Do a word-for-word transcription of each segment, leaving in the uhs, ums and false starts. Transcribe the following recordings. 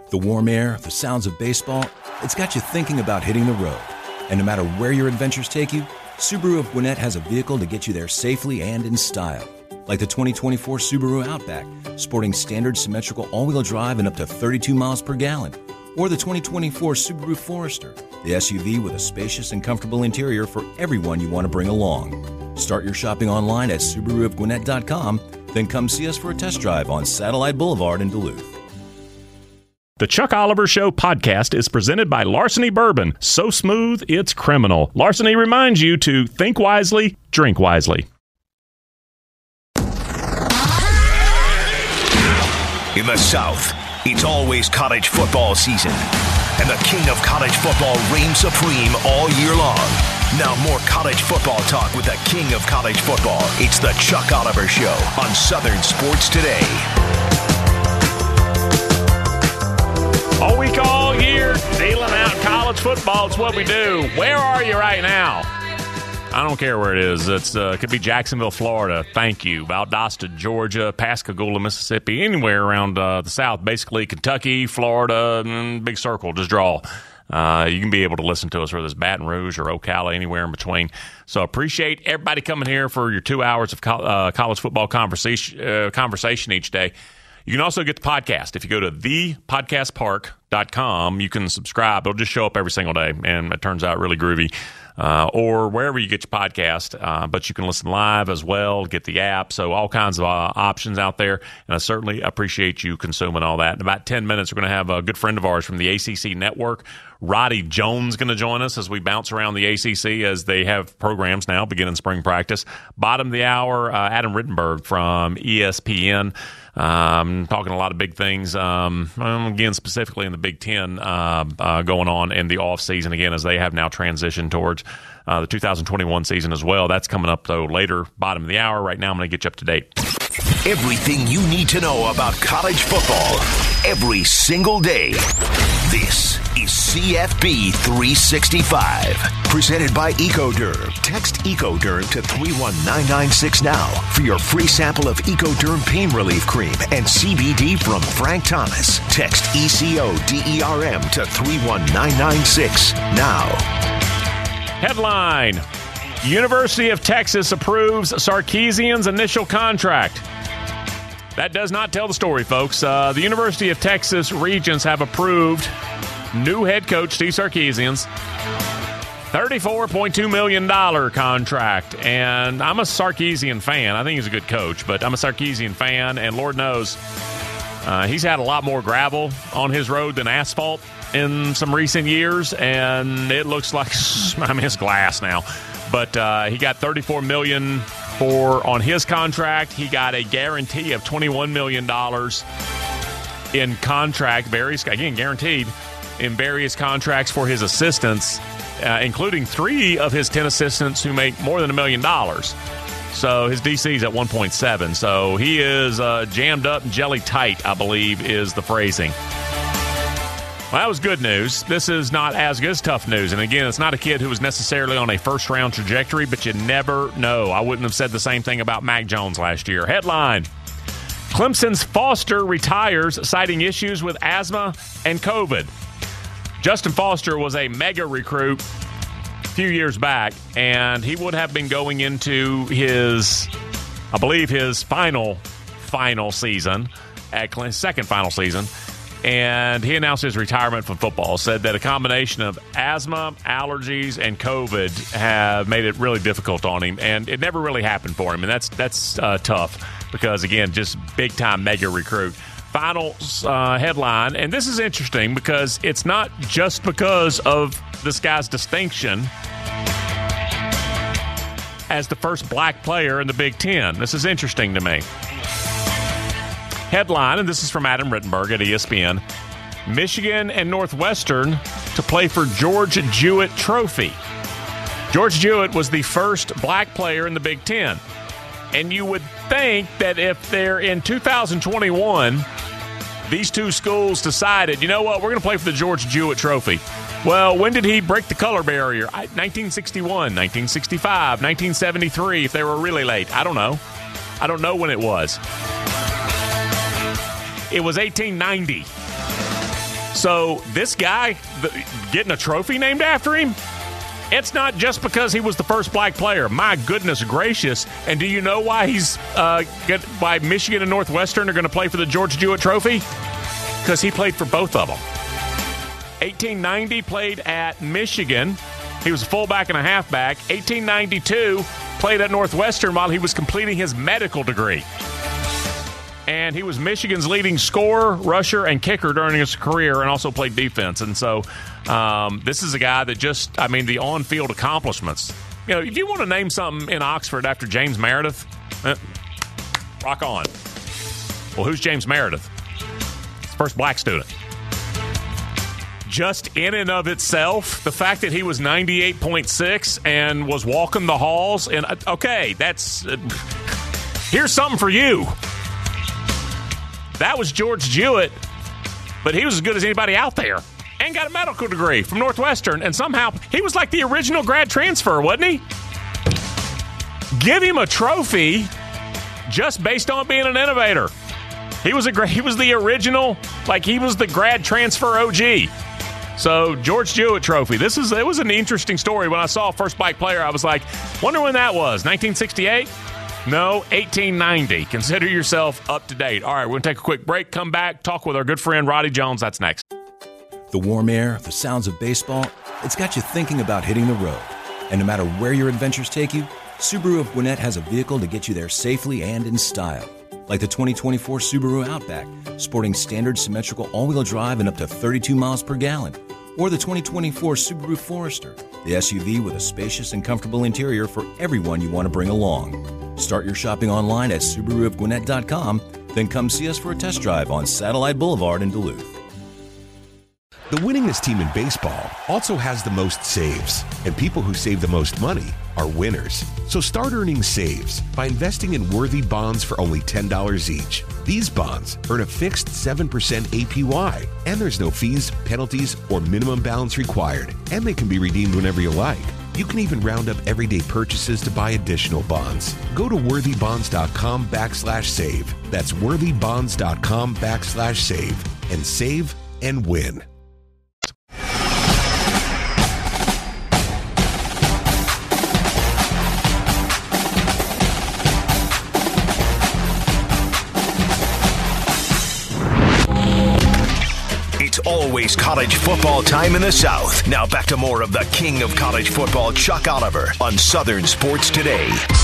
The warm air, the sounds of baseball, it's got you thinking about hitting the road. And no matter where your adventures take you, Subaru of Gwinnett has a vehicle to get you there safely and in style. Like the twenty twenty-four Subaru Outback, sporting standard symmetrical all-wheel drive and up to thirty-two miles per gallon. Or the twenty twenty-four Subaru Forester, the S U V with a spacious and comfortable interior for everyone you want to bring along. Start your shopping online at Subaru of Gwinnett dot com, then come see us for a test drive on Satellite Boulevard in Duluth. The Chuck Oliver Show podcast is presented by Larceny Bourbon. So smooth, it's criminal. Larceny reminds you to think wisely, drink wisely. In the South, it's always college football season, and the king of college football reigns supreme all year long. Now more college football talk with the king of college football. It's the Chuck Oliver Show on Southern Sports Today. All week, all year, dealing out college football. It's what we do. Where are you right now? I don't care where it is. It's uh, it could be Jacksonville, Florida. Thank you. Valdosta, Georgia, Pascagoula, Mississippi, anywhere around uh, the South. Basically, Kentucky, Florida, and big circle. Just draw. Uh, you can be able to listen to us whether it's Baton Rouge or Ocala, anywhere in between. So appreciate everybody coming here for your two hours of co- uh, college football conversation uh, conversation each day. You can also get the podcast. If you go to the podcast park dot com, you can subscribe. It'll just show up every single day, and it turns out really groovy. Uh, or wherever you get your podcast, uh, but you can listen live as well, get the app, so all kinds of uh, options out there, and I certainly appreciate you consuming all that. In about ten minutes, we're going to have a good friend of ours from the A C C Network, Roddy Jones, going to join us as we bounce around the A C C as they have programs now beginning spring practice. Bottom of the hour, uh, Adam Rittenberg from E S P N. Um, talking a lot of big things, um, again, specifically in the Big Ten uh, uh, going on in the offseason, again, as they have now transitioned towards uh, the two thousand twenty-one season as well. That's coming up, though, later, bottom of the hour. Right now, I'm going to get you up to date. Everything you need to know about college football every single day. This is C F B three sixty-five, presented by EcoDerm. Text EcoDerm to three one nine nine six now for your free sample of EcoDerm Pain Relief Cream and C B D from Frank Thomas. Text E C O D E R M to three one nine nine six now. Headline: University of Texas approves Sarkisian's initial contract. That does not tell the story, folks. Uh, the University of Texas Regents have approved new head coach Steve Sarkisian's thirty-four point two million dollars contract. And I'm a Sarkisian fan. I think he's a good coach, but I'm a Sarkisian fan, and Lord knows uh, he's had a lot more gravel on his road than asphalt in some recent years, and it looks like, I mean, it's glass now. But uh, he got thirty-four million dollars for on his contract. He got a guarantee of twenty-one million dollars in contract, various, again, guaranteed, in various contracts for his assistants, uh, including three of his ten assistants who make more than a million dollars. So his D C is at one point seven. So he is uh, jammed up and jelly tight, I believe, is the phrasing. Well, that was good news. This is not as good as tough news. And again, it's not a kid who was necessarily on a first-round trajectory, but you never know. I wouldn't have said the same thing about Mac Jones last year. Headline: Clemson's Foster retires, citing issues with asthma and COVID. Justin Foster was a mega recruit a few years back, and he would have been going into his, I believe, his final, final season, at Clemson, second final season. And he announced his retirement from football, said that a combination of asthma, allergies, and COVID have made it really difficult on him. And it never really happened for him. And that's that's uh, tough because, again, just big-time mega recruit. Final uh, headline, and this is interesting because it's not just because of this guy's distinction as the first black player in the Big Ten. This is interesting to me. Headline, and this is from Adam Rittenberg at E S P N, Michigan and Northwestern to play for George Jewett Trophy. George Jewett was the first black player in the Big Ten. And you would think that if they're in two thousand twenty-one, these two schools decided, you know what, we're going to play for the George Jewett Trophy. Well, when did he break the color barrier? nineteen sixty-one, nineteen sixty-five, nineteen seventy-three, if they were really late. I don't know. I don't know when it was. It was eighteen ninety. So this guy the, getting a trophy named after him, it's not just because he was the first black player. My goodness gracious. And do you know why he's uh, get, why Michigan and Northwestern are going to play for the George Jewett Trophy? Because he played for both of them. eighteen ninety played at Michigan. He was a fullback and a halfback. eighteen ninety-two played at Northwestern while he was completing his medical degree. And he was Michigan's leading scorer, rusher, and kicker during his career, and also played defense. And so um, this is a guy that just, I mean, the on-field accomplishments. You know, if you want to name something in Oxford after James Meredith, eh, rock on. Well, who's James Meredith? First black student. Just in and of itself, the fact that he was ninety-eight point six and was walking the halls, and okay, that's uh, here's something for you. That was George Jewett, but he was as good as anybody out there and got a medical degree from Northwestern, and somehow he was like the original grad transfer, wasn't he? Give him a trophy just based on being an innovator. He was a he was the original, like he was the grad transfer O G. So George Jewett Trophy. This is it was an interesting story. When I saw first black player, I was like, wonder when that was. nineteen sixty-eight? No, eighteen ninety. Consider yourself up to date. All right, we're going to take a quick break, come back, talk with our good friend Roddy Jones. That's next. The warm air, the sounds of baseball, it's got you thinking about hitting the road. And no matter where your adventures take you, Subaru of Gwinnett has a vehicle to get you there safely and in style. Like the twenty twenty-four Subaru Outback, sporting standard symmetrical all-wheel drive and up to thirty-two miles per gallon. Or the twenty twenty-four Subaru Forester, the S U V with a spacious and comfortable interior for everyone you want to bring along. Start your shopping online at Subaru of Gwinnett dot com, then come see us for a test drive on Satellite Boulevard in Duluth. The winningest team in baseball also has the most saves, and people who save the most money are winners. So start earning saves by investing in Worthy bonds for only ten dollars each. These bonds earn a fixed seven percent A P Y, and there's no fees, penalties, or minimum balance required, and they can be redeemed whenever you like. You can even round up everyday purchases to buy additional bonds. Go to worthybonds.com backslash save. That's worthybonds.com backslash save, and save and win. It's always college football time in the South. Now back to more of the king of college football, Chuck Oliver, on Southern Sports Today.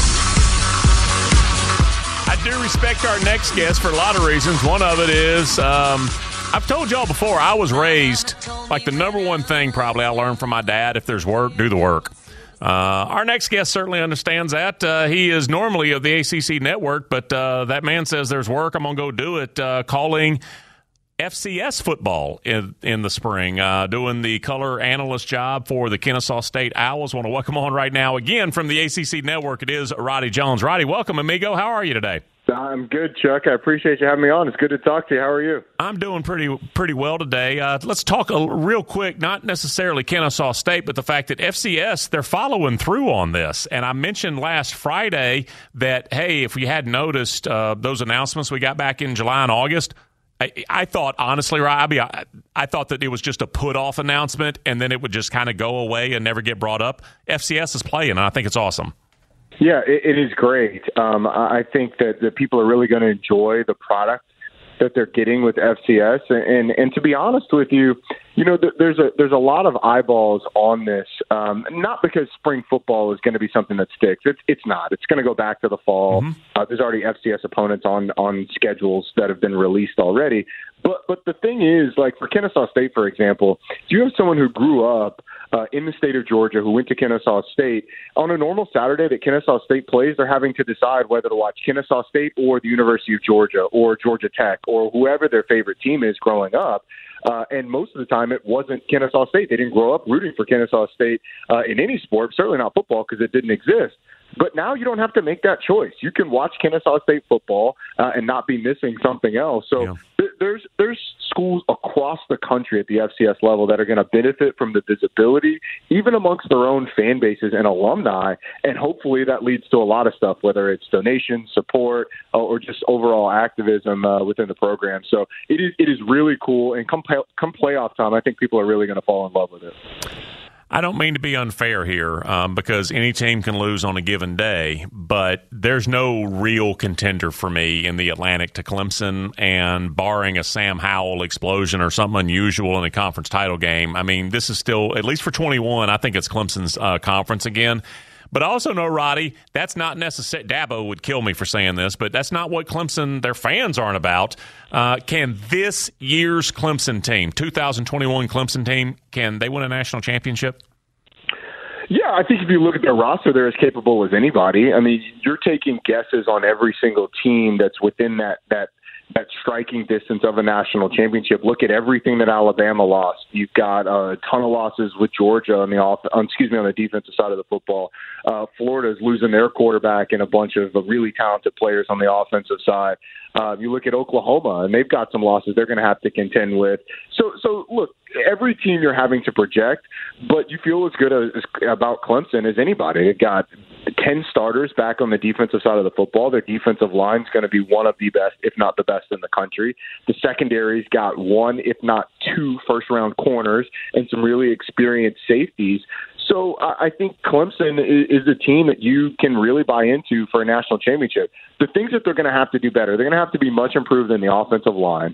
I do respect our next guest for a lot of reasons. One of it is, um, I've told y'all before, I was raised, like the number one thing probably I learned from my dad, if there's work, do the work. Uh, our next guest certainly understands that. Uh, he is normally of the A C C network, but uh, that man says there's work, I'm going to go do it, uh, calling F C S football in in the spring, uh, doing the color analyst job for the Kennesaw State Owls. Want to welcome on right now again from the A C C Network. It is Roddy Jones. Roddy, welcome, amigo. How are you today? I'm good, Chuck. I appreciate you having me on. It's good to talk to you. How are you? I'm doing pretty pretty well today. Uh, let's talk a, real quick, not necessarily Kennesaw State, but the fact that F C S, they're following through on this. And I mentioned last Friday that, hey, if we hadn't noticed uh, those announcements we got back in July and August, I, I thought, honestly, Robbie, I, I thought that it was just a put-off announcement, and then it would just kind of go away and never get brought up. F C S is playing, and I think it's awesome. Yeah, it, it is great. Um, I think that the people are really going to enjoy the product that they're getting with F C S. And and to be honest with you, you know, there's a there's a lot of eyeballs on this. Um, not because spring football is going to be something that sticks. It's it's not. It's going to go back to the fall. Mm-hmm. Uh, there's already F C S opponents on on schedules that have been released already. But but the thing is, like for Kennesaw State, for example, if you have someone who grew up Uh, in the state of Georgia, who went to Kennesaw State, on a normal Saturday that Kennesaw State plays, they're having to decide whether to watch Kennesaw State or the University of Georgia or Georgia Tech or whoever their favorite team is growing up. Uh, and most of the time it wasn't Kennesaw State. They didn't grow up rooting for Kennesaw State uh, in any sport, certainly not football because it didn't exist. But now you don't have to make that choice. You can watch Kennesaw State football uh, and not be missing something else. So yeah. th- there's there's schools across across the country at the F C S level that are going to benefit from the visibility, even amongst their own fan bases and alumni. And hopefully that leads to a lot of stuff, whether it's donations, support, or just overall activism uh, within the program. So it is it is really cool. And come, play, come playoff time, I think people are really going to fall in love with it. I don't mean to be unfair here um, because any team can lose on a given day, but there's no real contender for me in the Atlantic to Clemson, and barring a Sam Howell explosion or something unusual in the conference title game, I mean, this is still, at least for twenty-one, I think it's Clemson's uh, conference again. But I also know, Roddy, that's not necessary. Dabo would kill me for saying this, but that's not what Clemson, their fans aren't about. Uh, can this year's Clemson team, two thousand twenty-one Clemson team, can they win a national championship? Yeah, I think if you look at their roster, they're as capable as anybody. I mean, you're taking guesses on every single team that's within that that that striking distance of a national championship. Look at everything that Alabama lost. You've got a ton of losses with Georgia on the off, um, excuse me, on the defensive side of the football. Uh, Florida's losing their quarterback and a bunch of really talented players on the offensive side. Uh, you look at Oklahoma, and they've got some losses they're going to have to contend with. So, so look, every team you're having to project, but you feel as good as, about Clemson as anybody. They've got ten starters back on the defensive side of the football. Their defensive line is going to be one of the best, if not the best, in the country. The secondary's got one, if not two, first-round corners and some really experienced safeties. So uh, I think Clemson is, is a team that you can really buy into for a national championship. The things that they're going to have to do better, they're going to have to be much improved in the offensive line.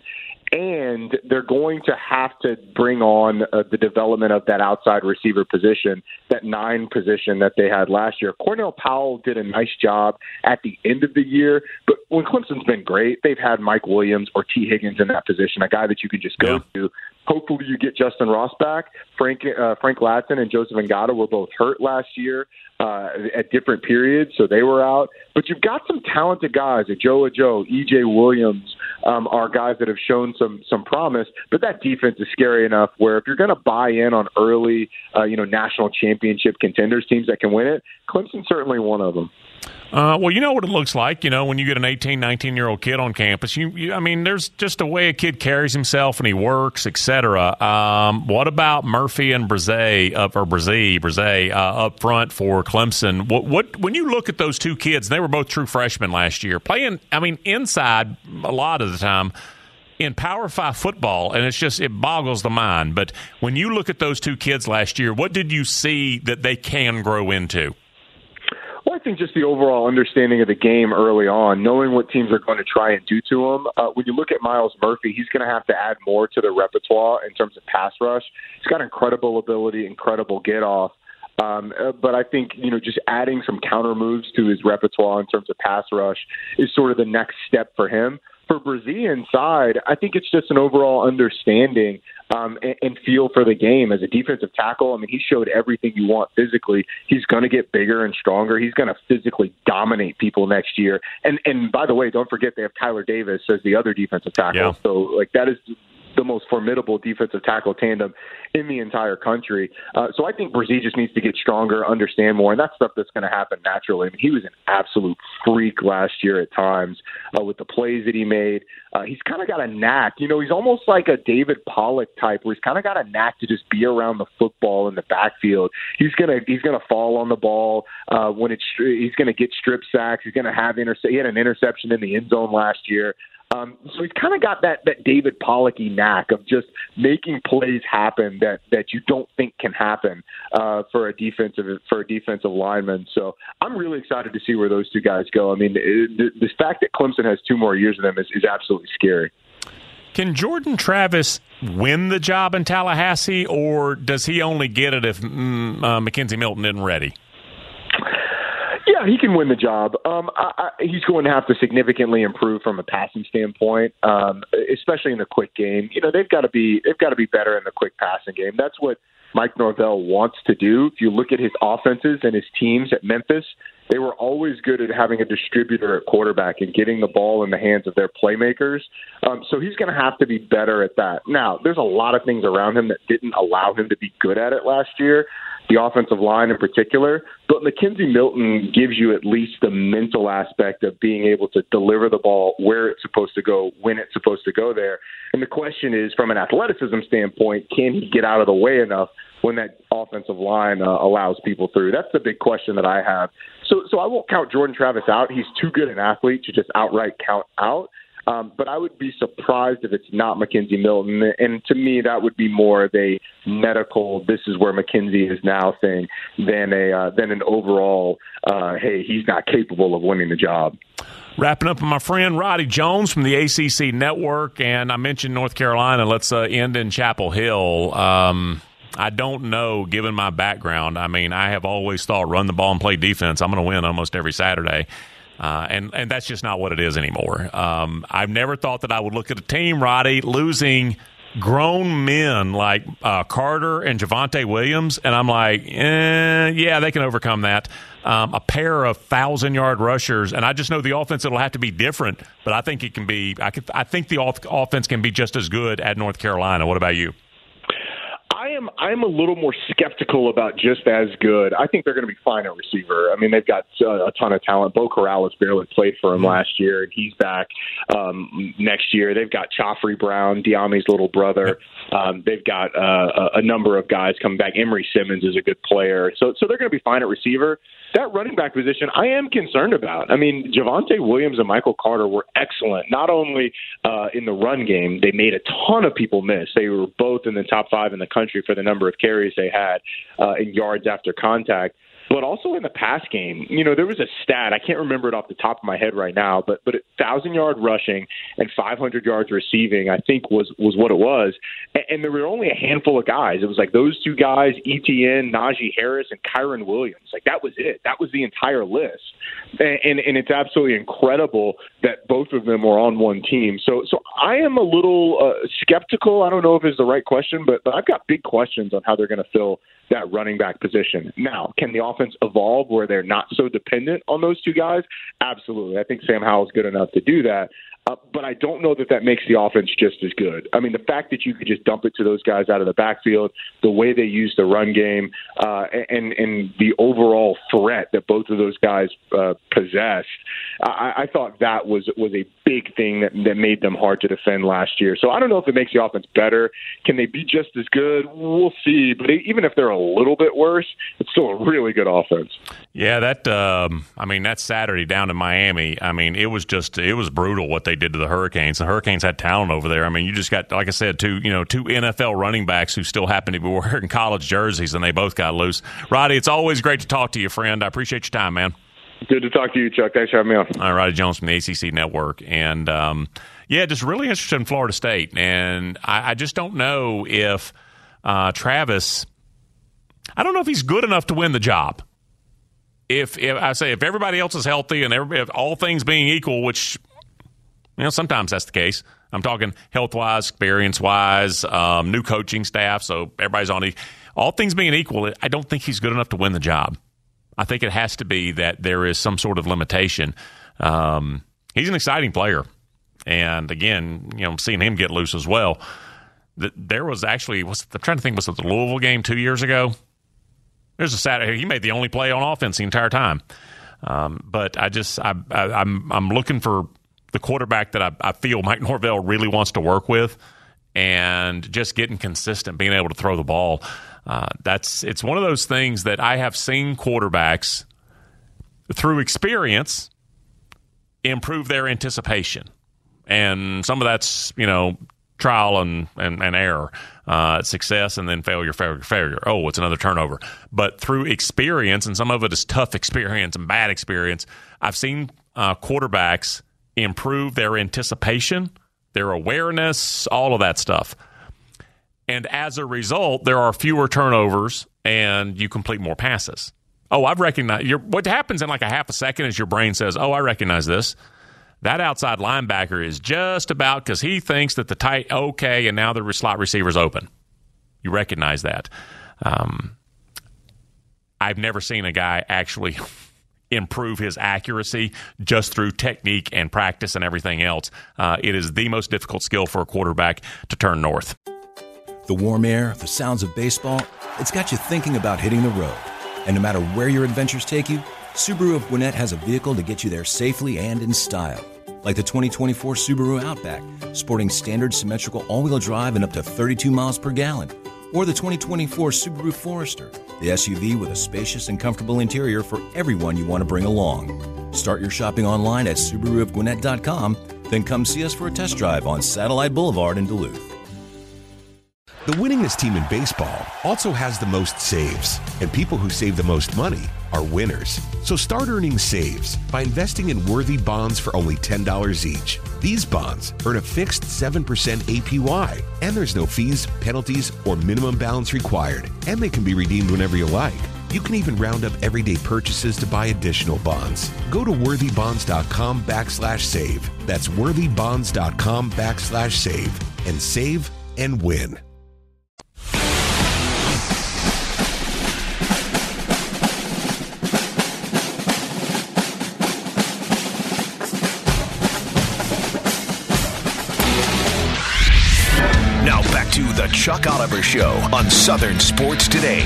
And they're going to have to bring on uh, the development of that outside receiver position, that nine position that they had last year. Cornell Powell did a nice job at the end of the year, but when Clemson's been great, they've had Mike Williams or T. Higgins in that position, a guy that you can just go yeah. to. Hopefully you get Justin Ross back. Frank uh, Frank Ladson and Joseph Ngata were both hurt last year uh, at different periods, so they were out. But you've got some talented guys. Joe Joe, E J. Williams um, are guys that have shown some some promise. But that defense is scary enough where if you're going to buy in on early, uh, you know, national championship contenders, teams that can win it, Clemson's certainly one of them. Uh, well, you know what it looks like, you know, when you get an eighteen, nineteen-year-old kid on campus. You, you, I mean, there's just a way a kid carries himself and he works, et cetera. Um, what about Murphy and Brzee, uh, or Brzee, Brzee uh, up front for Clemson? What, what when you look at those two kids, they were both true freshmen last year, playing, I mean, inside a lot of the time in Power Five football, and it's just, it boggles the mind. But when you look at those two kids last year, what did you see that they can grow into? Well, I think just the overall understanding of the game early on, knowing what teams are going to try and do to him. Uh, when you look at Myles Murphy, he's going to have to add more to the repertoire in terms of pass rush. He's got incredible ability, incredible get-off. Um, uh, but I think, you know, just adding some counter moves to his repertoire in terms of pass rush is sort of the next step for him. For Brzee inside, I think it's just an overall understanding um, and, and feel for the game as a defensive tackle. I mean, he showed everything you want physically. He's going to get bigger and stronger. He's going to physically dominate people next year. And and by the way, don't forget they have Tyler Davis as the other defensive tackle. Yeah. So like that is the most formidable defensive tackle tandem in the entire country. Uh, so I think Brzee just needs to get stronger, understand more, and that's stuff that's going to happen naturally. I mean, he was an absolute freak last year at times uh, with the plays that he made. Uh, he's kind of got a knack. You know, he's almost like a David Pollock type where he's kind of got a knack to just be around the football in the backfield. He's going to he's gonna fall on the ball uh, when it's he's going to get strip sacks. He's going to have intercept. He had an interception in the end zone last year. Um, so he's kind of got that, that David Pollock-y knack of just making plays happen that, that you don't think can happen uh, for a defensive for a defensive lineman. So I'm really excited to see where those two guys go. I mean, it, the, the fact that Clemson has two more years of them is, is absolutely scary. Can Jordan Travis win the job in Tallahassee, or does he only get it if mm, uh, Mackenzie Milton isn't ready? Yeah, he can win the job. Um, I, I, he's going to have to significantly improve from a passing standpoint, um, especially in the quick game. You know, they've got to be they've got to be better in the quick passing game. That's what Mike Norvell wants to do. If you look at his offenses and his teams at Memphis, they were always good at having a distributor at quarterback and getting the ball in the hands of their playmakers. Um, so he's going to have to be better at that. Now, there's a lot of things around him that didn't allow him to be good at it last year. the offensive line in particular. But McKenzie Milton gives you at least the mental aspect of being able to deliver the ball where it's supposed to go, when it's supposed to go there. And the question is, from an athleticism standpoint, can he get out of the way enough when that offensive line uh, allows people through? That's the big question that I have. So, so I won't count Jordan Travis out. He's too good an athlete to just outright count out. Um, but I would be surprised if it's not McKenzie Milton. And to me, that would be more of a medical, this is where McKenzie is now thing than a uh, than an overall, uh, hey, he's not capable of winning the job. Wrapping up with my friend Roddy Jones from the A C C Network. And I mentioned North Carolina. Let's uh, end in Chapel Hill. Um, I don't know, given my background. I mean, I have always thought run the ball and play defense. I'm going to win almost every Saturday. Uh, and, and that's just not what it is anymore. Um, I've never thought that I would look at a team, Roddy, losing grown men like uh, Carter and Javonte Williams, and I'm like, eh, yeah, they can overcome that. Um, a pair of thousand-yard rushers, and I just know the offense, it'll have to be different, but I think it can be. I, can, I think the off- offense can be just as good at North Carolina. What about you? I am I'm a little more skeptical about just as good. I think they're going to be fine at receiver. I mean, they've got uh, a ton of talent. Bo Corrales barely played for him last year, and he's back um, next year. They've got Joffrey Brown, Diami's little brother. Um, they've got uh, a, a number of guys coming back. Emory Simmons is a good player. So, so they're going to be fine at receiver. That running back position, I am concerned about. I mean, Javonte Williams and Michael Carter were excellent, not only uh, in the run game. They made a ton of people miss. They were both in the top five in the country for the number of carries they had uh, in yards after contact. But also in the pass game, you know, there was a stat, I can't remember it off the top of my head right now, but but one thousand yard rushing and five hundred yards receiving, I think was, was what it was. And, and there were only a handful of guys. It was like those two guys, E T N, Najee Harris, and Kyron Williams. Like that was it. That was the entire list. And, and, and it's absolutely incredible that both of them were on one team. So so I am a little uh, skeptical. I don't know if it's the right question, but, but I've got big questions on how they're going to fill that running back position. Now, can the offense evolve where they're not so dependent on those two guys? Absolutely. I think Sam Howell's good enough to do that. Uh, but I don't know that that makes the offense just as good. I mean, the fact that you could just dump it to those guys out of the backfield, the way they use the run game, uh, and and the overall threat that both of those guys uh, possessed, I, I thought that was was a big thing that, that made them hard to defend last year. So I don't know if it makes the offense better. Can they be just as good? We'll see. But even if they're a little bit worse, it's still a really good offense. Yeah, that. Um, I mean, that Saturday down in Miami. I mean, it was just it was brutal what they did to the Hurricanes. The Hurricanes had talent over there. I mean, you just got, like I said, two you know two N F L running backs who still happen to be wearing college jerseys, and they both got loose. Roddy, it's always great to talk to you, friend. I appreciate your time, man. Good to talk to you, Chuck. Thanks for having me on. All right, Roddy Jones from the A C C Network. And, um, yeah, just really interested in Florida State. And I, I just don't know if uh, Travis – I don't know if he's good enough to win the job. If, if I say if everybody else is healthy and every, if all things being equal, which, you know, sometimes that's the case. I'm talking health-wise, experience-wise, um, new coaching staff, so everybody's on the – all things being equal, I don't think he's good enough to win the job. I think it has to be that there is some sort of limitation. Um, he's an exciting player. And, again, you know, seeing him get loose as well. There was actually – was I'm trying to think, was it the Louisville game two years ago? There's a Saturday. He made the only play on offense the entire time. Um, but I just I, – I, I'm I'm looking for the quarterback that I, I feel Mike Norvell really wants to work with, and just getting consistent, being able to throw the ball. Uh, that's it's one of those things that I have seen quarterbacks through experience improve their anticipation, and some of that's you know trial and and, and error, uh, success and then failure, failure, failure. Oh, it's another turnover. But through experience, and some of it is tough experience and bad experience, I've seen uh, quarterbacks improve their anticipation, their awareness, all of that stuff. And as a result, there are fewer turnovers and you complete more passes. Oh, I've recognized your, what happens in like a half a second is your brain says, oh, I recognize this. That outside linebacker is just about because he thinks that the tight, okay, and now the slot receiver's open. You recognize that. Um, I've never seen a guy actually improve his accuracy just through technique and practice and everything else. Uh, it is the most difficult skill for a quarterback to turn north. The warm air, the sounds of baseball, it's got you thinking about hitting the road. And no matter where your adventures take you, Subaru of Gwinnett has a vehicle to get you there safely and in style. Like the twenty twenty-four Subaru Outback, sporting standard symmetrical all-wheel drive and up to thirty-two miles per gallon. Or the twenty twenty-four Subaru Forester, the S U V with a spacious and comfortable interior for everyone you want to bring along. Start your shopping online at Subaru of Gwinnett dot com, then come see us for a test drive on Satellite Boulevard in Duluth. The winningest team in baseball also has the most saves, and people who save the most money are winners. So start earning saves by investing in worthy bonds for only ten dollars each. These bonds earn a fixed seven percent A P Y, and there's no fees, penalties, or minimum balance required, and they can be redeemed whenever you like. You can even round up everyday purchases to buy additional bonds. Go to worthybonds.com backslash save. That's worthybonds.com backslash save and save and win. Now back to the Chuck Oliver Show on Southern Sports Today.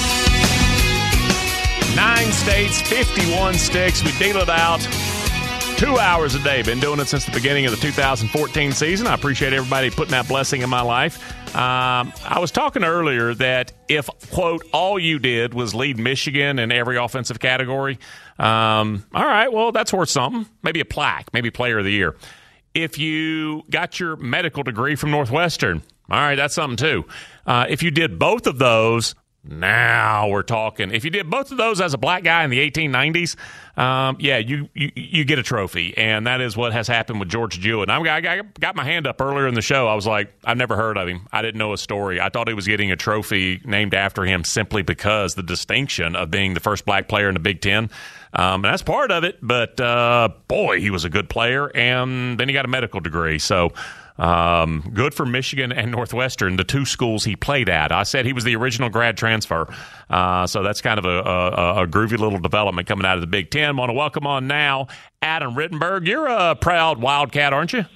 Nine states, fifty-one sticks. We deal it out two hours a day. Been doing it since the beginning of the two thousand fourteen season. I appreciate everybody putting that blessing in my life. Um, I was talking earlier that if, quote, all you did was lead Michigan in every offensive category, um, all right, well, that's worth something. Maybe a plaque, maybe Player of the Year. If you got your medical degree from Northwestern, all right, that's something too. Uh, if you did both of those, now we're talking. If you did both of those as a black guy in the eighteen nineties, um, yeah, you, you you get a trophy, and that is what has happened with George Jewett. And I, I got my hand up earlier in the show. I was like, I've never heard of him. I didn't know his story. I thought he was getting a trophy named after him simply because the distinction of being the first black player in the Big Ten. Um, and that's part of it, but uh, boy, he was a good player, and then he got a medical degree. So um, good for Michigan and Northwestern, the two schools he played at. I said he was the original grad transfer, uh, so that's kind of a, a, a groovy little development coming out of the Big Ten. I want to welcome on now Adam Rittenberg. You're a proud Wildcat, aren't you?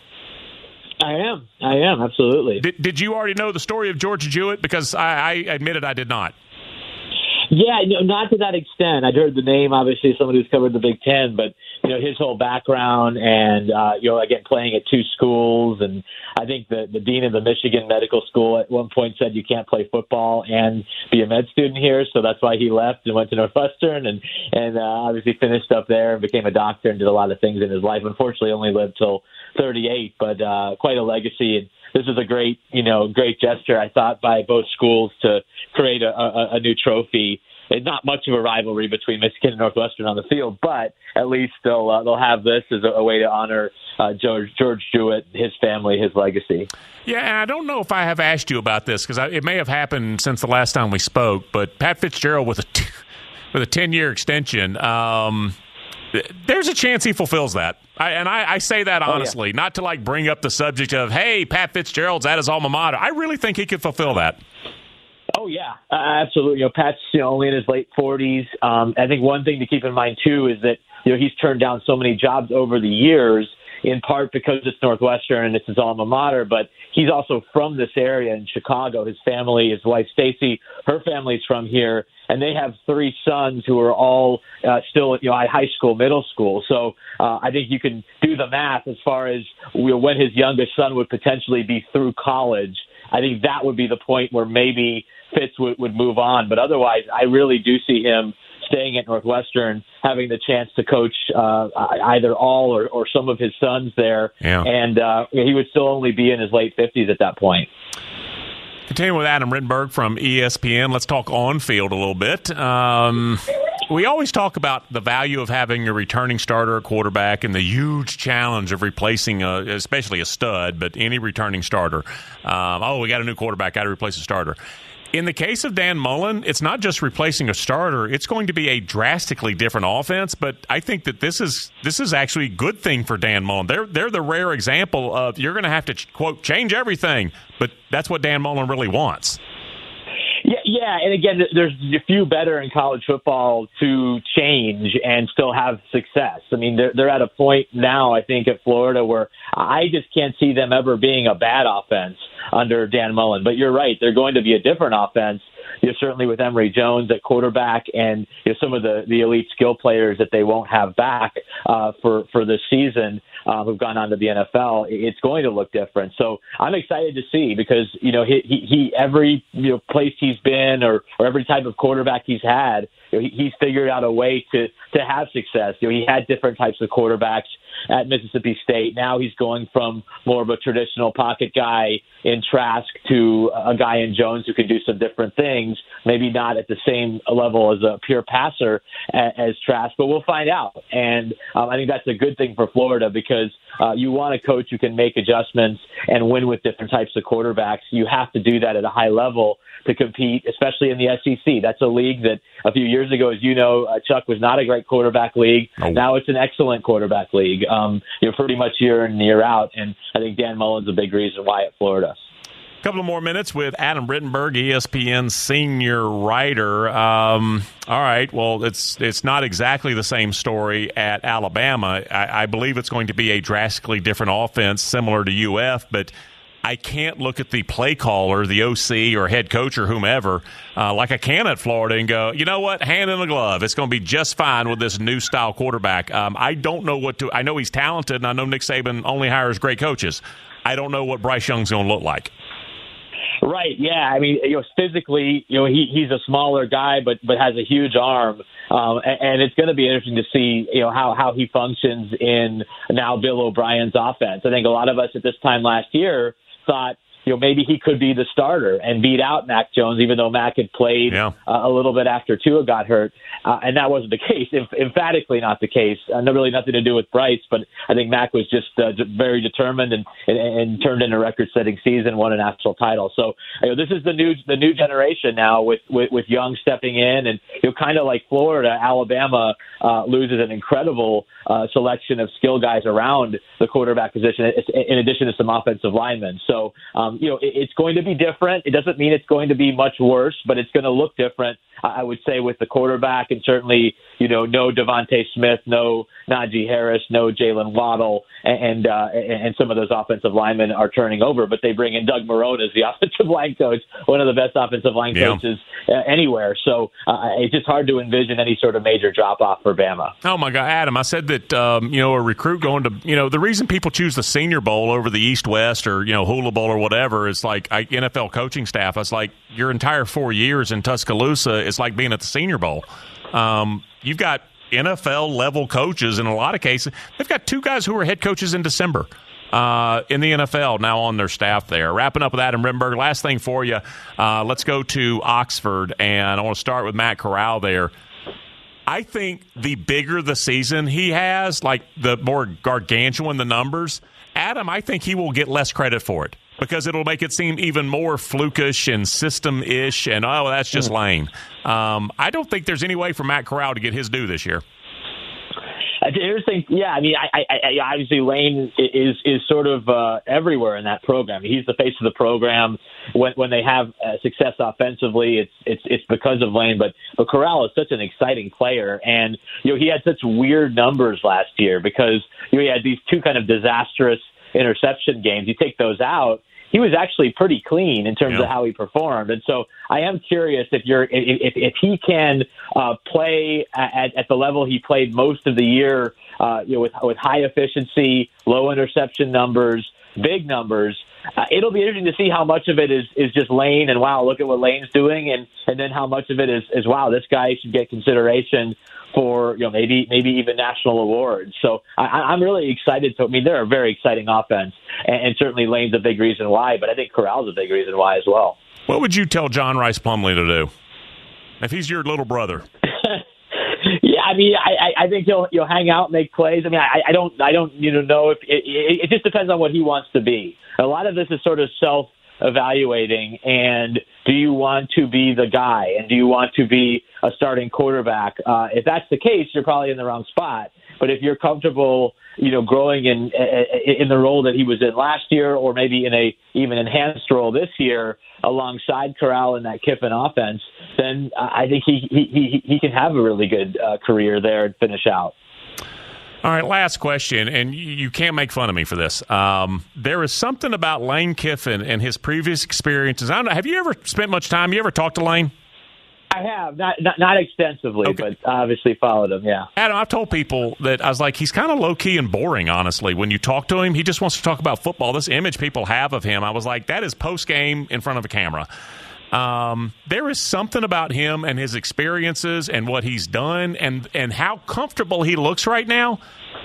I am. I am, absolutely. Did, did you already know the story of George Jewett? Because I, I admitted I did not. Yeah, no, not to that extent. I'd heard the name, obviously, someone who's covered the Big Ten, but, you know, his whole background and, uh, you know, again, playing at two schools. And I think the, the dean of the Michigan Medical School at one point said you can't play football and be a med student here. So that's why he left and went to Northwestern and, and uh, obviously finished up there and became a doctor and did a lot of things in his life. Unfortunately, only lived till thirty-eight, but uh, quite a legacy. And this is a great, you know, great gesture, I thought, by both schools to create a, a, a new trophy. It's not much of a rivalry between Michigan and Northwestern on the field, but at least they'll uh, they'll have this as a, a way to honor uh, George George Jewett, his family, his legacy. Yeah, and I don't know if I have asked you about this because it may have happened since the last time we spoke. But Pat Fitzgerald with a t- with a ten year extension, um, there's a chance he fulfills that. I, and I, I say that honestly, oh, yeah. Not to like bring up the subject of, hey, Pat Fitzgerald's at his alma mater. I really think he could fulfill that. Oh, yeah, uh, absolutely. You know, Pat's you know, only in his late forties. Um, I think one thing to keep in mind, too, is that you know he's turned down so many jobs over the years, in part because it's Northwestern and it's his alma mater, but he's also from this area in Chicago. His family, his wife, Stacy, her family's from here, and they have three sons who are all uh, still you know, at high school, middle school. So uh, I think you can do the math as far as you know, when his youngest son would potentially be through college. I think that would be the point where maybe Fitz would, would move on. But otherwise, I really do see him staying at Northwestern, having the chance to coach uh, either all or, or some of his sons there. Yeah. And uh, he would still only be in his late fifties at that point. Continuing with Adam Rittenberg from E S P N, let's talk on-field a little bit. Um, we always talk about the value of having a returning starter, a quarterback, and the huge challenge of replacing, a, especially a stud, but any returning starter. Um, oh, we got a new quarterback, got to replace a starter. In the case of Dan Mullen, it's not just replacing a starter. It's going to be a drastically different offense, but I think that this is this is actually a good thing for Dan Mullen. They're, they're the rare example of you're going to have to, quote, change everything, but that's what Dan Mullen really wants. Yeah, yeah, and again, there's a few better in college football to change and still have success. I mean, they're, they're at a point now, I think, at Florida where I just can't see them ever being a bad offense. under Dan Mullen. But you're right, they're going to be a different offense. You know, certainly with Emory Jones at quarterback and you know, some of the, the elite skill players that they won't have back uh, for, for this season uh, who've gone on to the N F L, it's going to look different. So I'm excited to see because, you know, he, he, he every you know, place he's been or, or every type of quarterback he's had, you know, he, he's figured out a way to, to have success. You know, he had different types of quarterbacks at Mississippi State. Now he's going from more of a traditional pocket guy in Trask to a guy in Jones who can do some different things, maybe not at the same level as a pure passer as Trask, but we'll find out. And um, I think that's a good thing for Florida because uh, you want a coach who can make adjustments and win with different types of quarterbacks. You have to do that at a high level to compete, especially in the S E C. That's a league that a few years ago, as you know, uh, Chuck, was not a great quarterback league. Oh. Now it's an excellent quarterback league, um, you know, pretty much year in and year out. And I think Dan Mullen's a big reason why at Florida. A couple of more minutes with Adam Rittenberg, E S P N senior writer. Um, all right, well, it's it's not exactly the same story at Alabama. I, I believe it's going to be a drastically different offense, similar to U F, but I can't look at the play caller, the O C or head coach or whomever, uh, like I can at Florida and go, you know what, hand in the glove. It's going to be just fine with this new style quarterback. Um, I don't know what to – I know he's talented, and I know Nick Saban only hires great coaches. I don't know what Bryce Young's going to look like. Right, yeah. I mean, you know, physically, you know, he, he's a smaller guy, but but has a huge arm, um, and, and it's going to be interesting to see, you know, how how he functions in now Bill O'Brien's offense. I think a lot of us at this time last year thought, you know, maybe he could be the starter and beat out Mac Jones, even though Mac had played yeah. uh, a little bit after Tua got hurt. Uh, and that wasn't the case, em- emphatically not the case. Uh, no, really nothing to do with Bryce, but I think Mac was just uh, very determined and, and, and turned in a record-setting season, won a national title. So, you know, this is the new the new generation now with, with, with Young stepping in. And, you know, kind of like Florida, Alabama uh, loses an incredible uh, selection of skill guys around the quarterback position, in addition to some offensive linemen. So, um, you know, it, it's going to be different. It doesn't mean it's going to be much worse, but it's going to look different, I would say, with the quarterback, and certainly, you know, no Devontae Smith, no Najee Harris, no Jalen Waddle, and uh, and some of those offensive linemen are turning over, but they bring in Doug Marrone as the offensive line coach, one of the best offensive line yeah. coaches uh, anywhere. So uh, it's just hard to envision any sort of major drop-off for Bama. Oh, my God, Adam, I said that, um, you know, a recruit going to, you know, the reason people choose the Senior Bowl over the East-West or, you know, Hula Bowl or whatever is like I, N F L coaching staff. It's like your entire four years in Tuscaloosa is like being at the Senior Bowl. Um, you've got N F L-level coaches in a lot of cases. They've got two guys who were head coaches in December uh, in the N F L now on their staff there. Wrapping up with Adam Rittenberg. Last thing for you, uh, let's go to Oxford, and I want to start with Matt Corral there. I think the bigger the season he has, like the more gargantuan the numbers, Adam, I think he will get less credit for it because it'll make it seem even more flukish and system-ish and, oh, that's just Lane. Um, I don't think there's any way for Matt Corral to get his due this year. It's interesting. Yeah, I mean, I, I, I, obviously Lane is is sort of uh, everywhere in that program. He's the face of the program. When when they have uh, success offensively, it's it's it's because of Lane. But but Corral is such an exciting player, and you know he had such weird numbers last year because you know, he had these two kind of disastrous interception games. You take those out, he was actually pretty clean in terms yeah. of how he performed. And so I am curious if you're if if he can uh, play at, at the level he played most of the year, uh, you know, with with high efficiency, low interception numbers, big numbers. Uh, it'll be interesting to see how much of it is, is just Lane and, wow, look at what Lane's doing, and, and then how much of it is, is, wow, this guy should get consideration for, you know, maybe maybe even national awards. So I, I'm really excited. To, I mean, they're a very exciting offense, and, and certainly Lane's a big reason why, but I think Corral's a big reason why as well. What would you tell John Rice Plumlee to do if he's your little brother? Yeah, I mean, I, I think he'll he'll hang out, make plays. I mean, I, I don't I don't you know know if it, it, it just depends on what he wants to be. A lot of this is sort of self-evaluating, and do you want to be the guy, and do you want to be a starting quarterback? Uh, if that's the case, you're probably in the wrong spot. But if you're comfortable, you know, growing in in the role that he was in last year, or maybe in a even enhanced role this year, alongside Corral in that Kiffin offense, then I think he he he, he can have a really good uh, career there and finish out. All right, last question, and you, you can't make fun of me for this. Um, there is something about Lane Kiffin and his previous experiences. I don't know. Have you ever spent much time? You ever talked to Lane? I have, not not, not extensively, okay. but obviously followed him, yeah. Adam, I've told people that I was like, he's kind of low-key and boring, honestly. When you talk to him, he just wants to talk about football. This image people have of him, I was like, that is post-game in front of a camera. Um, there is something about him and his experiences and what he's done and, and how comfortable he looks right now.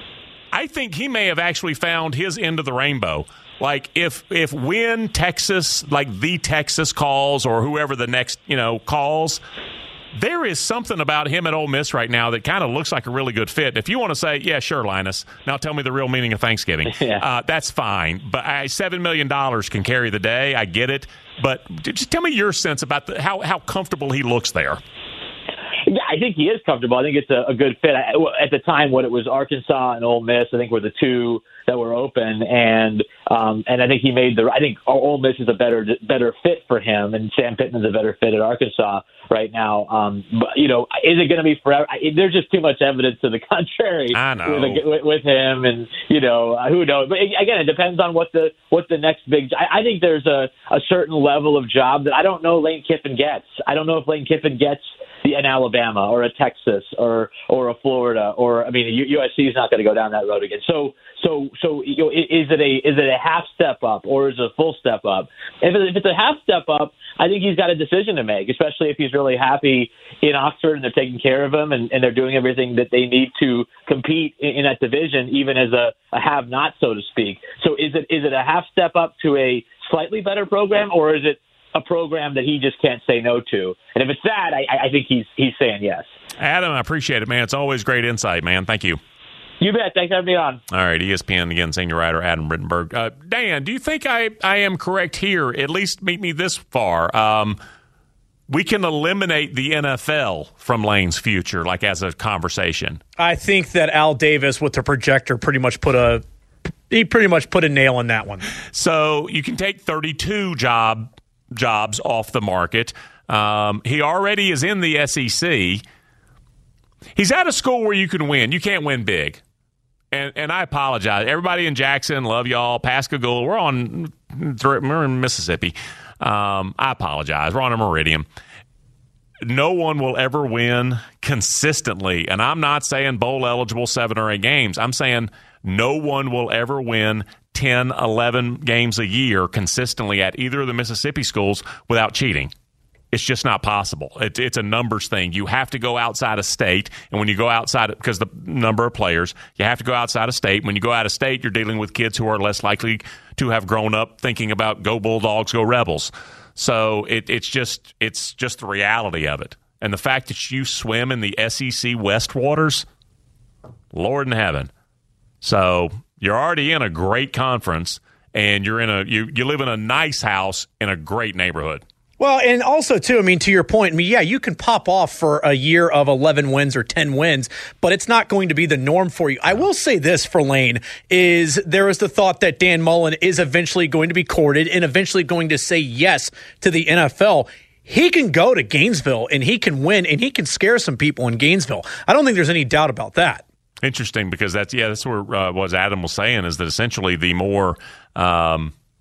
I think he may have actually found his end of the rainbow. Like, if if when Texas, like the Texas calls or whoever the next, you know, calls, there is something about him at Ole Miss right now that kind of looks like a really good fit. If you want to say, yeah, sure, Linus, now tell me the real meaning of Thanksgiving, yeah. uh, that's fine. But I, seven million dollars can carry the day. I get it. But just tell me your sense about the, how, how comfortable he looks there. Yeah, I think he is comfortable. I think it's a, a good fit. I, at the time, what it was Arkansas and Ole Miss, I think were the two that were open, and um, and I think he made the. I think Ole Miss is a better better fit for him, and Sam Pittman's a better fit at Arkansas right now. Um, but you know, is it going to be forever? I, there's just too much evidence to the contrary. I know with, with, with him, and you know, who knows? But again, it depends on what the what the next big. I, I think there's a, a certain level of job that I don't know Lane Kiffin gets. I don't know if Lane Kiffin gets the, an Alabama or a Texas or or a Florida or I mean U S C is not going to go down that road again. So so so you know, is it a is it a half step up or is it a full step up? If, it, if it's a half step up, I think he's got a decision to make, especially if he's really happy in Oxford and they're taking care of him and, and they're doing everything that they need to compete in, in that division, even as a, a have not, so to speak. So is it is it a half step up to a slightly better program, or is it a program that he just can't say no to? And if it's that, I, I think he's he's saying yes. Adam, I appreciate it, man. It's always great insight, man. Thank you. You bet. Thanks for having me on. All right, E S P N, again, senior writer Adam Rittenberg. Uh, Dan, do you think I, I am correct here? At least meet me this far. Um, we can eliminate the N F L from Lane's future, like as a conversation. I think that Al Davis with the projector pretty much put a he pretty much put a nail in that one. So you can take thirty-two job jobs off the market. Um, he already is in the S E C. He's at a school where you can win. You can't win big. And and I apologize. Everybody in Jackson, love y'all. Pascagoula, we're on we're in Mississippi. Um, I apologize. We're on a Meridian. No one will ever win consistently. And I'm not saying bowl eligible seven or eight games. I'm saying no one will ever win ten, eleven games a year consistently at either of the Mississippi schools without cheating. It's just not possible. It, it's a numbers thing. You have to go outside of state, and when you go outside, because the number of players, you have to go outside of state. When you go out of state, you're dealing with kids who are less likely to have grown up thinking about go Bulldogs, go Rebels. So it, it's just it's just the reality of it. And the fact that you swim in the S E C West waters, Lord in heaven. So you're already in a great conference, and you're in a you you live in a nice house in a great neighborhood. Well, and also, too, I mean, to your point, I mean, yeah, you can pop off for a year of eleven wins or ten wins, but it's not going to be the norm for you. I will say this for Lane, is there is the thought that Dan Mullen is eventually going to be courted and eventually going to say yes to the N F L. He can go to Gainesville, and he can win, and he can scare some people in Gainesville. I don't think there's any doubt about that. Interesting, because that's, yeah, that's where uh, what Adam was saying, is that essentially the more um, –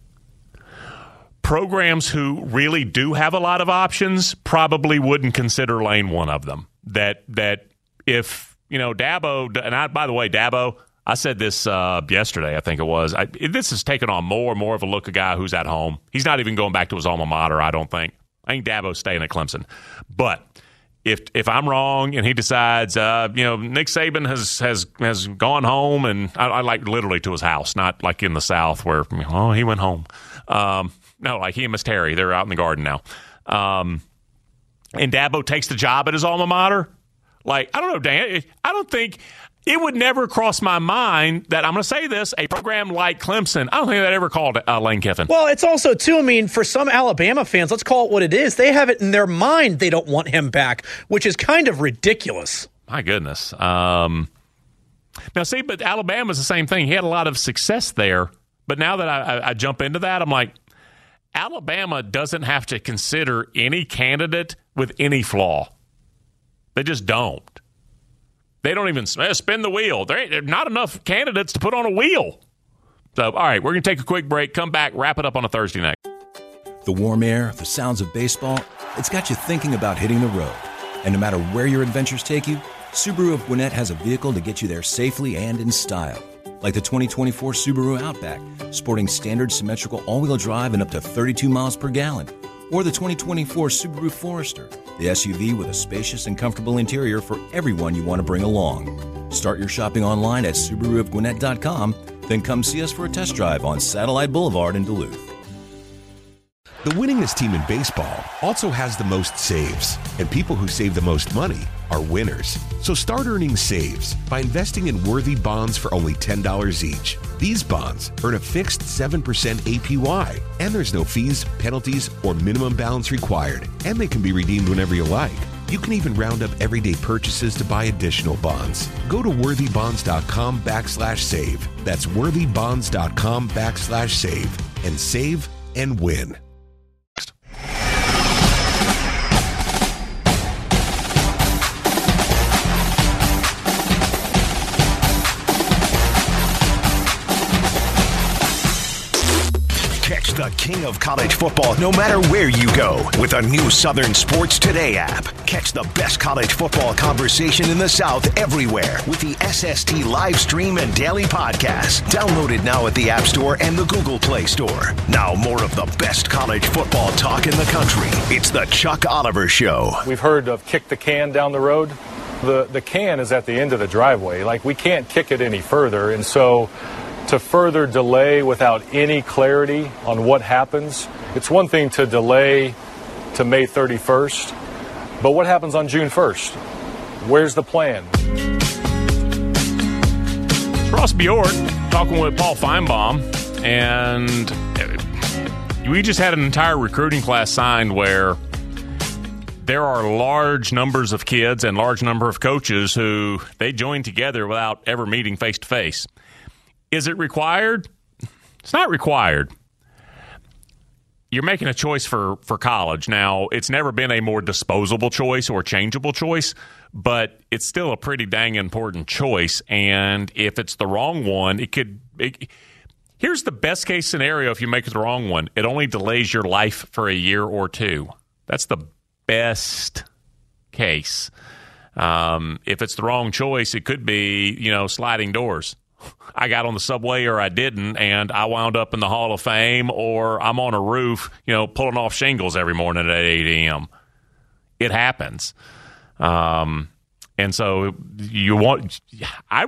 programs who really do have a lot of options probably wouldn't consider Lane one of them. That that if, you know, Dabo, and I, by the way, Dabo, I said this uh, yesterday, I think it was, I, this has taken on more and more of a look of a guy who's at home. He's not even going back to his alma mater, I don't think. I think Dabo's staying at Clemson. But if if I'm wrong and he decides, uh, you know, Nick Saban has has, has gone home, and I, I like literally to his house, not like in the South where, oh, he went home. Um No, like he and Miss Terry, they're out in the garden now. Um, and Dabo takes the job at his alma mater. Like, I don't know, Dan. I don't think it would never cross my mind that, I'm going to say this, a program like Clemson, I don't think that ever called uh, Lane Kiffin. Well, it's also, too, I mean, for some Alabama fans, let's call it what it is. They have it in their mind they don't want him back, which is kind of ridiculous. My goodness. Um, now, see, but Alabama's the same thing. He had a lot of success there. But now that I, I, I jump into that, I'm like, Alabama doesn't have to consider any candidate with any flaw. They just don't. They don't even spin the wheel. There ain't not enough candidates to put on a wheel. So, all right, we're going to take a quick break, come back, wrap it up on a Thursday night. The warm air, the sounds of baseball, it's got you thinking about hitting the road. And no matter where your adventures take you, Subaru of Gwinnett has a vehicle to get you there safely and in style. Like the twenty twenty-four Subaru Outback, sporting standard symmetrical all-wheel drive and up to thirty-two miles per gallon. Or the twenty twenty-four Subaru Forester, the S U V with a spacious and comfortable interior for everyone you want to bring along. Start your shopping online at Subaru of Gwinnett dot com, then come see us for a test drive on Satellite Boulevard in Duluth. The winningest team in baseball also has the most saves, and people who save the most money are winners. So start earning saves by investing in worthy bonds for only ten dollars each. These bonds earn a fixed seven percent A P Y, and there's no fees, penalties, or minimum balance required, and they can be redeemed whenever you like. You can even round up everyday purchases to buy additional bonds. Go to worthybonds.com backslash save. That's worthybonds.com backslash save and save and win. Catch the king of college football no matter where you go with a new Southern Sports Today app. Catch the best college football conversation in the South everywhere with the S S T live stream and daily podcast. Download it now at the App Store and the Google Play Store. Now more of the best college football talk in the country. It's the Chuck Oliver Show. We've heard of kick the can down the road. The, the can is at the end of the driveway. Like, we can't kick it any further. And so to further delay without any clarity on what happens, it's one thing to delay to May thirty-first, but what happens on June first? Where's the plan? It's Ross Bjork talking with Paul Feinbaum, and we just had an entire recruiting class signed where there are large numbers of kids and large number of coaches who they join together without ever meeting face-to-face. Is it required? It's not required. You're making a choice for, for college. Now, it's never been a more disposable choice or changeable choice, but it's still a pretty dang important choice. And if it's the wrong one, it could it, – here's the best-case scenario if you make it the wrong one. It only delays your life for a year or two. That's the best case. Um, if it's the wrong choice, it could be, you know, sliding doors. I got on the subway or I didn't, and I wound up in the Hall of Fame, or I'm on a roof, you know, pulling off shingles every morning at eight a.m. It happens. Um, and so you want I,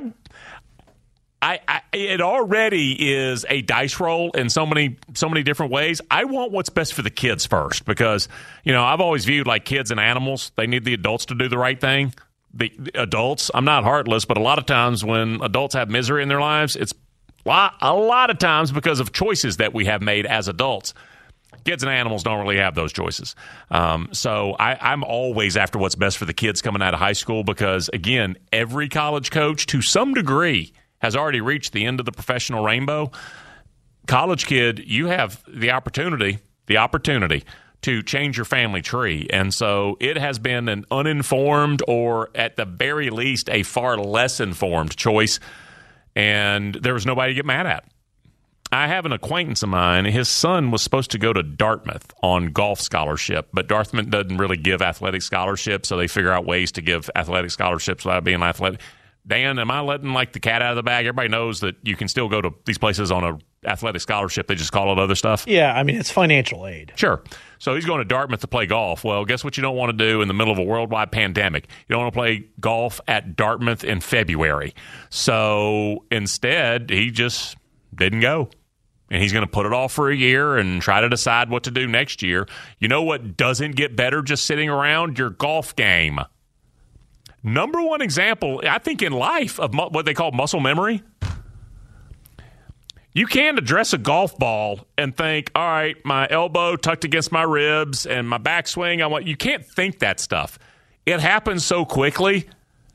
I, I it already is a dice roll in so many so many different ways. I want what's best for the kids first, because, you know, I've always viewed like kids and animals, they need the adults to do the right thing. The, the adults, I'm not heartless, but a lot of times when adults have misery in their lives, it's a lot, a lot of times because of choices that we have made as adults. Kids and animals don't really have those choices. Um, so I, I'm always after what's best for the kids coming out of high school, because, again, every college coach to some degree has already reached the end of the professional rainbow. College kid, you have the opportunity, the opportunity to change your family tree. And so it has been an uninformed, or at the very least a far less informed choice, and there was nobody to get mad at. I have an acquaintance of mine, his son was supposed to go to Dartmouth on golf scholarship, but Dartmouth doesn't really give athletic scholarships, so they figure out ways to give athletic scholarships without being athletic. Dan, am I letting like the cat out of the bag? Everybody knows that you can still go to these places on a athletic scholarship. They just call it other stuff. Yeah, I mean, it's financial aid. Sure. So he's going to Dartmouth to play golf. Well, guess what you don't want to do in the middle of a worldwide pandemic? You don't want to play golf at Dartmouth in February. So instead, he just didn't go. And he's going to put it off for a year and try to decide what to do next year. You know what doesn't get better just sitting around? Your golf game. Number one example, I think, in life of mu- what they call muscle memory. You can't address a golf ball and think, all right, my elbow tucked against my ribs and my backswing. I want. You can't think that stuff. It happens so quickly.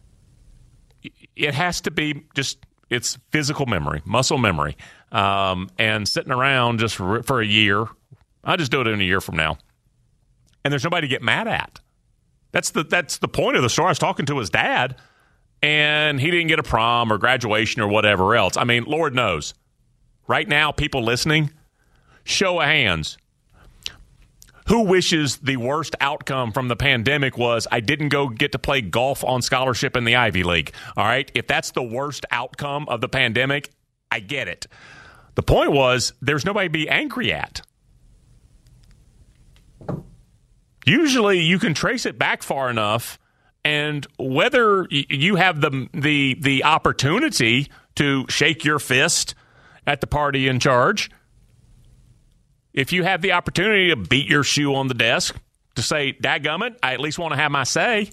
It has to be just, it's physical memory, muscle memory. Um, and sitting around just for, for a year, I'll just do it in a year from now. And there's nobody to get mad at. That's the that's the point of the story. I was talking to his dad. and he didn't get a prom or graduation or whatever else. I mean, Lord knows. Right now, people listening, show of hands. Who wishes the worst outcome from the pandemic was I didn't go get to play golf on scholarship in the Ivy League? All right? If that's the worst outcome of the pandemic, I get it. The point was there's nobody to be angry at. Usually you can trace it back far enough, and whether you have the the the opportunity to shake your fist at the party in charge, if you have the opportunity to beat your shoe on the desk, to say, dadgummit, I at least want to have my say,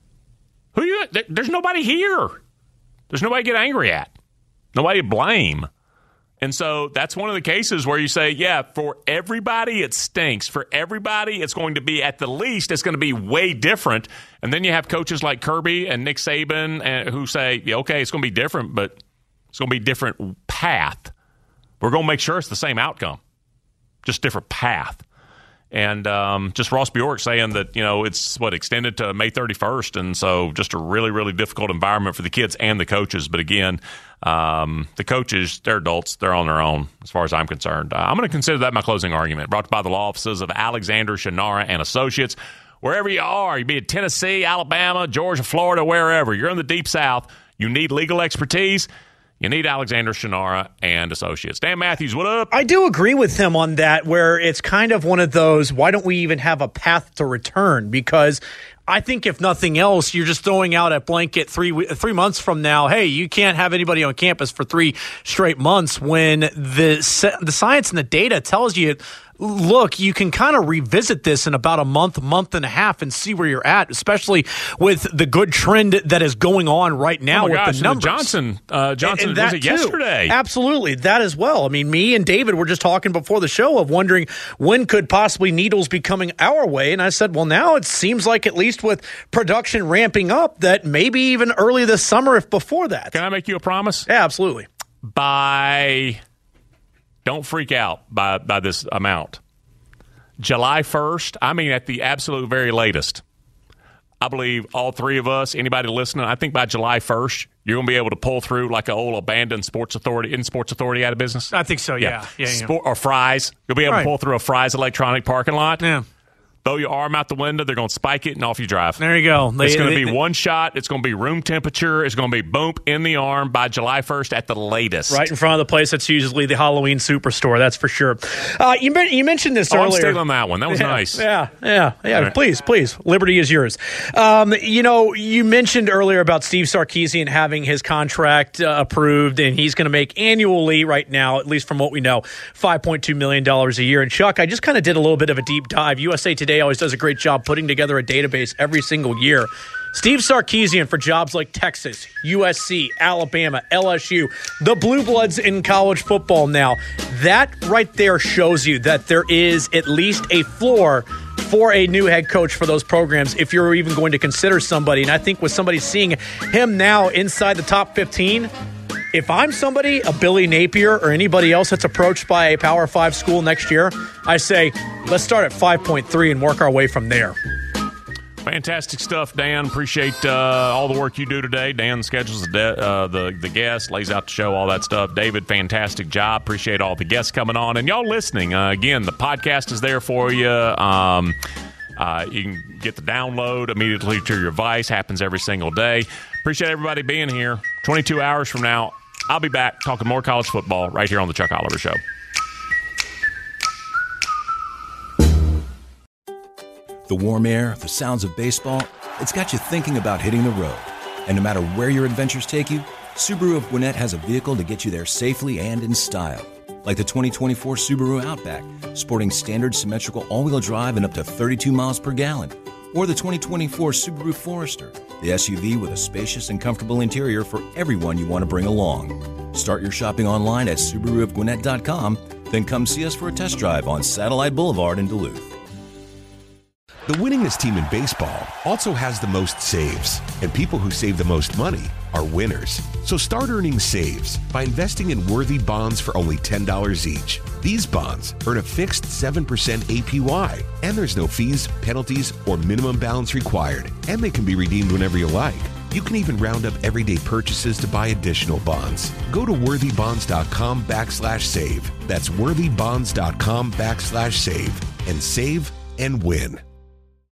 who you? There's nobody here. There's nobody to get angry at. Nobody to blame. And so that's one of the cases where you say, yeah, for everybody it stinks. For everybody it's going to be, at the least, it's going to be way different. And then you have coaches like Kirby and Nick Saban and, who say, yeah, okay, it's going to be different, but it's going to be a different path. We're going to make sure it's the same outcome. Just different path. And um, just Ross Bjork saying that, you know, it's, what, extended to May thirty-first. And so just a really, really difficult environment for the kids and the coaches. But again, um, the coaches, they're adults. They're on their own as far as I'm concerned. Uh, I'm going to consider that my closing argument. Brought to you by the law offices of Alexander, Shannara, and Associates. Wherever you are, you be in Tennessee, Alabama, Georgia, Florida, wherever. You're in the Deep South. You need legal expertise. You need Alexander, Shannara, and Associates. Dan Matthews, what up? I do agree with him on that, where it's kind of one of those, why don't we even have a path to return? Because I think if nothing else, you're just throwing out a blanket three three months from now, hey, you can't have anybody on campus for three straight months, when the the science and the data tells you, look, you can kind of revisit this in about a month, month and a half and see where you're at, especially with the good trend that is going on right now oh my with gosh, the numbers. The Johnson, uh, Johnson and, and was it yesterday? Too. Absolutely. That as well. I mean, me and David were just talking before the show of wondering when could possibly needles be coming our way. And I said, well, now it seems like, at least with production ramping up, that maybe even early this summer, if before that. Can I make you a promise? Yeah, absolutely. By... Don't freak out by, by this amount. July first, I mean at the absolute very latest, I believe all three of us, anybody listening, I think by July first, you're going to be able to pull through like an old abandoned Sports Authority. Isn't Sports Authority out of business? I think so, yeah. yeah. yeah, yeah. Sport, or Fry's. You'll be able right. to pull through a Fry's electronic parking lot. Yeah. Throw your arm out the window. They're going to spike it, and off you drive. There you go. They, it's going to they, be they, one shot. It's going to be room temperature. It's going to be boom in the arm by July first at the latest. Right in front of the place that's usually the Halloween Superstore. That's for sure. Uh, you, you mentioned this oh, earlier. I'm stealing that one. That was yeah, nice. Yeah, yeah, yeah. Right. Please, please. Liberty is yours. Um, you know, you mentioned earlier about Steve Sarkisian having his contract uh, approved, and he's going to make annually right now, at least from what we know, five point two million dollars a year. And Chuck, I just kind of did a little bit of a deep dive. U S A Today always does a great job putting together a database every single year. Steve Sarkisian for jobs like Texas, U S C, Alabama, L S U, the Blue Bloods in college football now. That right there shows you that there is at least a floor for a new head coach for those programs, if you're even going to consider somebody. And I think with somebody seeing him now inside the top fifteen, if I'm somebody, a Billy Napier or anybody else that's approached by a Power Five school next year, I say, let's start at five point three and work our way from there. Fantastic stuff, Dan. Appreciate uh, all the work you do today. Dan schedules the, de- uh, the the guests, lays out the show, all that stuff. David, fantastic job. Appreciate all the guests coming on. And y'all listening. Uh, again, the podcast is there for you. Um, uh, you can get the download immediately to your device. Happens every single day. Appreciate everybody being here. twenty-two hours from now, I'll be back talking more college football right here on the Chuck Oliver Show. The warm air, the sounds of baseball, it's got you thinking about hitting the road. And no matter where your adventures take you, Subaru of Gwinnett has a vehicle to get you there safely and in style. Like the twenty twenty-four Subaru Outback, sporting standard symmetrical all-wheel drive and up to thirty-two miles per gallon. Or the twenty twenty-four Subaru Forester, the S U V with a spacious and comfortable interior for everyone you want to bring along. Start your shopping online at Subaru of Gwinnett dot com, then come see us for a test drive on Satellite Boulevard in Duluth. The winningest team in baseball also has the most saves, and people who save the most money are winners. So start earning saves by investing in worthy bonds for only ten dollars each. These bonds earn a fixed seven percent A P Y, and there's no fees, penalties, or minimum balance required, and they can be redeemed whenever you like. You can even round up everyday purchases to buy additional bonds. Go to worthybonds.com backslash save. That's worthybonds.com backslash save and save and win.